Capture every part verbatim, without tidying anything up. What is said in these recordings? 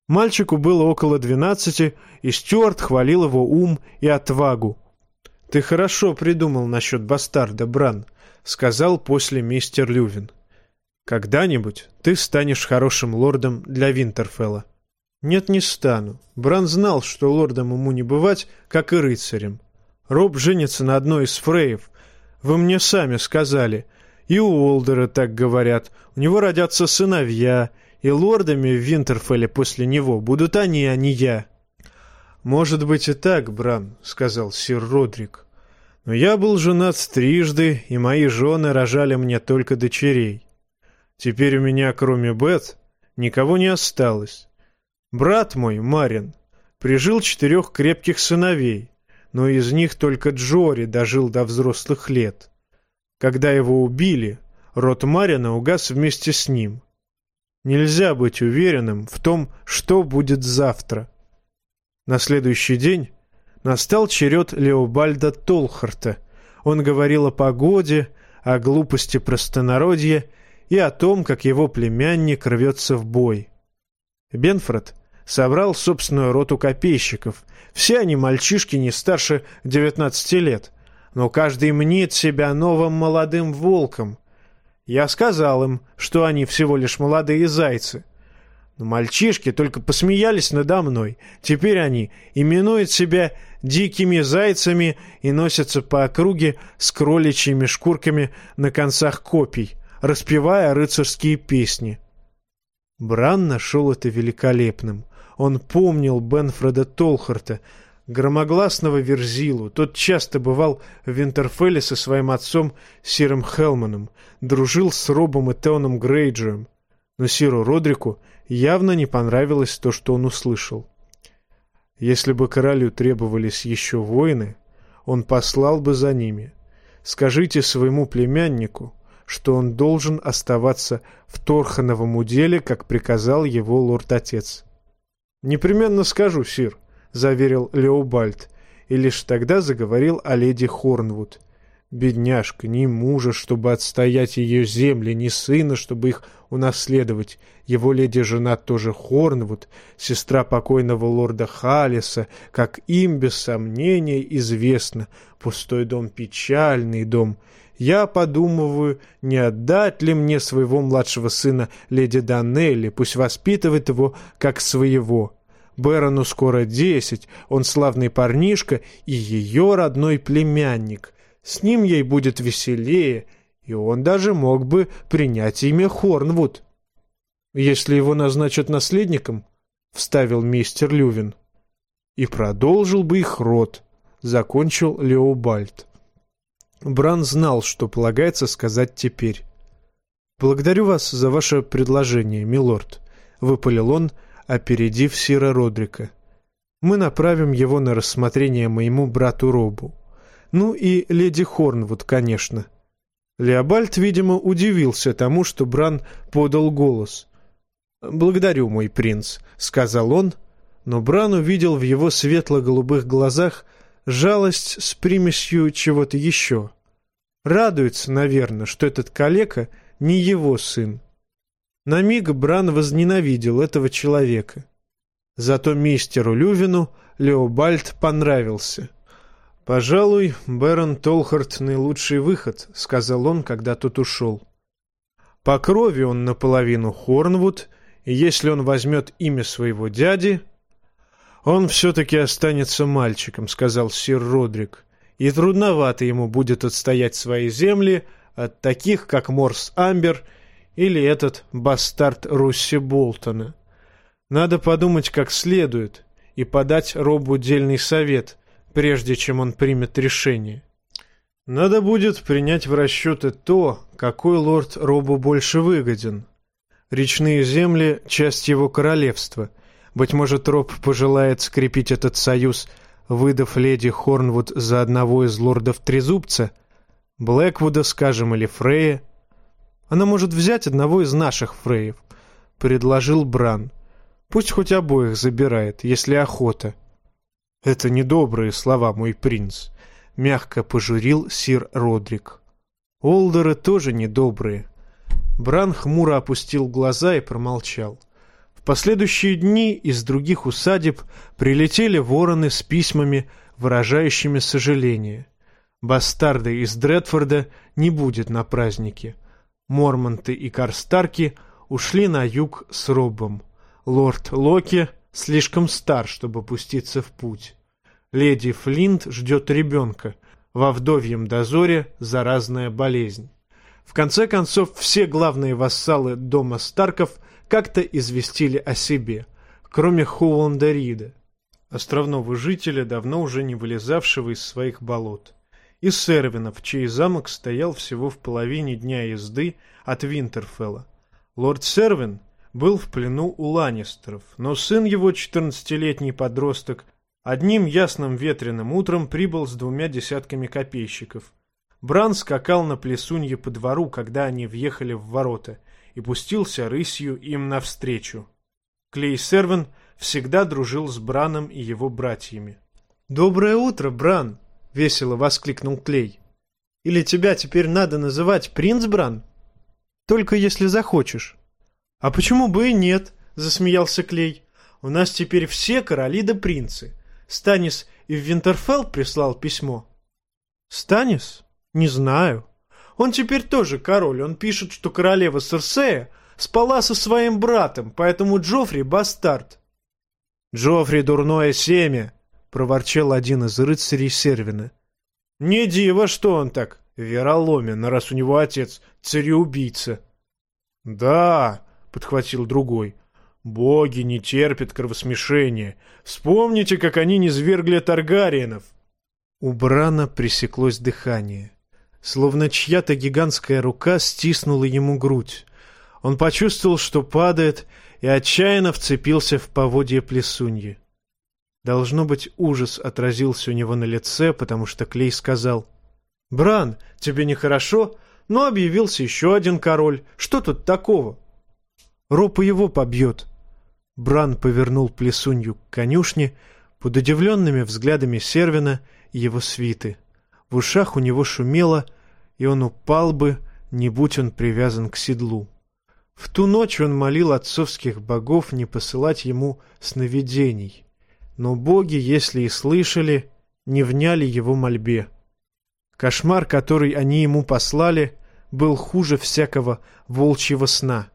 Мальчику было около двенадцати, и Стюарт хвалил его ум и отвагу. «Ты хорошо придумал насчет бастарда, Бран», — сказал после мистер Лювин. «Когда-нибудь ты станешь хорошим лордом для Винтерфелла». «Нет, не стану». Бран знал, что лордом ему не бывать, как и рыцарем. «Роб женится на одной из фреев. Вы мне сами сказали. И у Уолдера так говорят. У него родятся сыновья, и лордами в Винтерфелле после него будут они, а не я». «Может быть и так, Бран», — сказал сир Родрик. «Но я был женат трижды, и мои жены рожали мне только дочерей. Теперь у меня, кроме Бет, никого не осталось. Брат мой, Марин, прижил четырех крепких сыновей, но из них только Джори дожил до взрослых лет. Когда его убили, род Марина угас вместе с ним. Нельзя быть уверенным в том, что будет завтра». На следующий день настал черед Леобальда Толхарта. Он говорил о погоде, о глупости простонародья и о том, как его племянник рвется в бой. Бенфред собрал собственную роту копейщиков. Все они мальчишки не старше девятнадцати лет, но каждый мнит себя новым молодым волком. Я сказал им, что они всего лишь молодые зайцы. Но мальчишки только посмеялись надо мной. Теперь они именуют себя дикими зайцами и носятся по округе с кроличьими шкурками на концах копий, распевая рыцарские песни. Бран нашел это великолепным. Он помнил Бенфреда Толхарта, громогласного верзилу. Тот часто бывал в Винтерфелле со своим отцом сиром Хелманом, дружил с Робом и Теоном Грейджем. Но сиру Родрику явно не понравилось то, что он услышал. Если бы королю требовались еще воины, он послал бы за ними. Скажите своему племяннику, что он должен оставаться в Торхановом уделе, как приказал его лорд-отец. «Непременно скажу, сир», — заверил Леобальд, и лишь тогда заговорил о леди Хорнвуд. «Бедняжка, ни мужа, чтобы отстоять ее земли, ни сына, чтобы их унаследовать. Его леди-жена тоже Хорнвуд, сестра покойного лорда Халлиса, как им, без сомнения, известно. Пустой дом, печальный дом. Я подумываю, не отдать ли мне своего младшего сына леди Данелли, пусть воспитывает его как своего. Бэрону скоро десять, он славный парнишка и ее родной племянник. С ним ей будет веселее, и он даже мог бы принять имя Хорнвуд». «Если его назначат наследником», — вставил мистер Лювин. «И продолжил бы их род», — закончил Леобальд. Бран знал, что полагается сказать теперь. «Благодарю вас за ваше предложение, милорд», — выпалил он, опередив сира Родрика. «Мы направим его на рассмотрение моему брату Робу. Ну и леди Хорнвуд, конечно». Леобальд, видимо, удивился тому, что Бран подал голос. «Благодарю, мой принц», — сказал он, но Бран увидел в его светло-голубых глазах жалость с примесью чего-то еще. Радуется, наверное, что этот калека не его сын. На миг Бран возненавидел этого человека. Зато мистеру Лювину Леобальд понравился. «Пожалуй, Бэрон Толхарт — наилучший выход», — сказал он, когда тот ушел. «По крови он наполовину Хорнвуд, и если он возьмет имя своего дяди...» «Он все-таки останется мальчиком», — сказал сир Родрик, «и трудновато ему будет отстоять свои земли от таких, как Морс Амбер или этот бастард Русси Болтона. Надо подумать как следует и подать Робу дельный совет, прежде чем он примет решение. Надо будет принять в расчеты то, какой лорд Робу больше выгоден. Речные земли — часть его королевства. Быть может, Роб пожелает скрепить этот союз, выдав леди Хорнвуд за одного из лордов Трезубца, Блэквуда, скажем, или Фрея. Она может взять одного из наших Фреев, — предложил Бран. Пусть хоть обоих забирает, если охота. «Это недобрые слова, мой принц», — мягко пожурил сир Родрик. «Олдеры тоже недобрые». Бран хмуро опустил глаза и промолчал. В последующие дни из других усадеб прилетели вороны с письмами, выражающими сожаление. Бастарда из Дредфорда не будет на празднике. Мормонты и Карстарки ушли на юг с Роббом. Лорд Локи слишком стар, чтобы пуститься в путь. Леди Флинт ждет ребенка. Во вдовьем дозоре заразная болезнь. В конце концов, все главные вассалы дома Старков как-то известили о себе, кроме Холланда Рида, островного жителя, давно уже не вылезавшего из своих болот, и Сервинов, чей замок стоял всего в половине дня езды от Винтерфелла. Лорд Сервин был в плену у Ланнистеров, но сын его, четырнадцатилетний подросток, одним ясным ветреным утром прибыл с двумя десятками копейщиков. Бран скакал на плесунье по двору, когда они въехали в ворота, и пустился рысью им навстречу. Клей Сервин всегда дружил с Браном и его братьями. «Доброе утро, Бран!» — весело воскликнул Клей. «Или тебя теперь надо называть принц Бран? Только если захочешь». «А почему бы и нет?» — засмеялся Клей. «У нас теперь все короли да принцы. Станис и в Винтерфелл прислал письмо». «Станис? Не знаю. Он теперь тоже король. Он пишет, что королева Серсея спала со своим братом, поэтому Джоффри бастард». «Джоффри дурное семя», — проворчал один из рыцарей Сервина. «Не диво, что он так вероломен, раз у него отец цареубийца». «Да», — подхватил другой, — «боги не терпят кровосмешения. Вспомните, как они низвергли Таргариенов». У Брана пресеклось дыхание. Словно чья-то гигантская рука стиснула ему грудь. Он почувствовал, что падает, и отчаянно вцепился в поводья плесуньи. Должно быть, ужас отразился у него на лице, потому что Клей сказал: «Бран, тебе нехорошо? Но объявился еще один король. Что тут такого?» «Роб его побьет». Бран повернул плесунью к конюшне под удивленными взглядами Сервина и его свиты. В ушах у него шумело, и он упал бы, не будь он привязан к седлу. В ту ночь он молил отцовских богов не посылать ему сновидений, но боги, если и слышали, не вняли его мольбе. Кошмар, который они ему послали, был хуже всякого волчьего сна.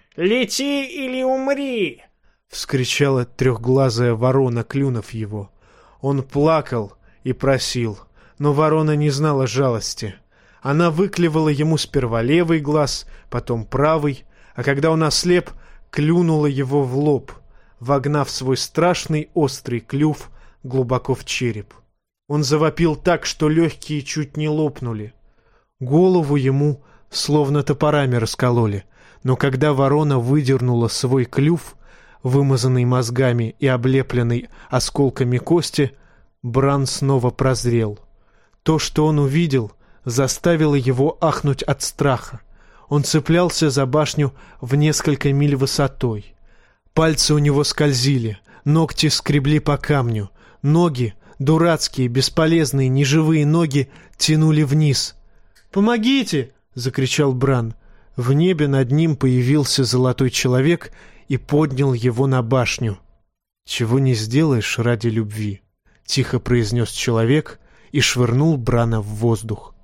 «Лети или умри!» — вскричала трехглазая ворона, клюнув его. Он плакал и просил, но ворона не знала жалости. Она выклевала ему сперва левый глаз, потом правый, а когда он ослеп, клюнула его в лоб, вогнав свой страшный острый клюв глубоко в череп. Он завопил так, что легкие чуть не лопнули. Голову ему словно топорами раскололи, но когда ворона выдернула свой клюв, вымазанный мозгами и облепленный осколками кости, Бран снова прозрел. То, что он увидел, заставило его ахнуть от страха. Он цеплялся за башню в несколько миль высотой. Пальцы у него скользили, ногти скребли по камню, ноги, дурацкие, бесполезные, неживые ноги, тянули вниз. «Помогите!» — закричал Бран. В небе над ним появился золотой человек и поднял его на башню. «Чего не сделаешь ради любви», — тихо произнес человек и швырнул Брана в воздух.